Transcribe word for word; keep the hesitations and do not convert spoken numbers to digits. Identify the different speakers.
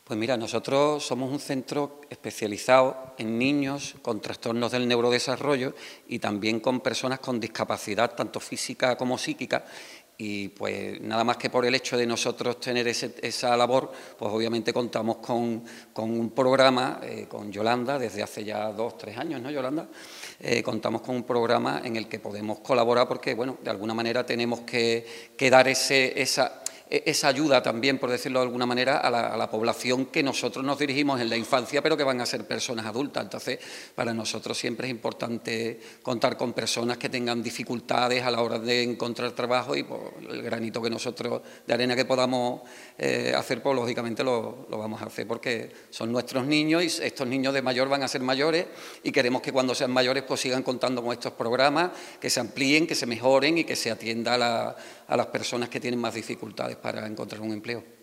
Speaker 1: Pues mira, nosotros somos un centro especializado en niños con trastornos del neurodesarrollo y también con personas con discapacidad, tanto física como psíquica. Y pues nada más que por el hecho de nosotros tener ese, esa labor, pues obviamente contamos con, con un programa, eh, con Yolanda, desde hace ya dos, tres años, ¿no, Yolanda? Eh, contamos con un programa en el que podemos colaborar porque, bueno, de alguna manera tenemos que, que dar ese, esa... esa ayuda también, por decirlo de alguna manera, a la, a la población que nosotros nos dirigimos en la infancia, pero que van a ser personas adultas. Entonces, para nosotros siempre es importante contar con personas que tengan dificultades a la hora de encontrar trabajo y pues, el granito que nosotros de arena que podamos eh, hacer, pues lógicamente lo, lo vamos a hacer porque son nuestros niños y estos niños de mayor van a ser mayores y queremos que cuando sean mayores pues sigan contando con estos programas, que se amplíen, que se mejoren y que se atienda a, la, a las personas que tienen más dificultades para encontrar un empleo.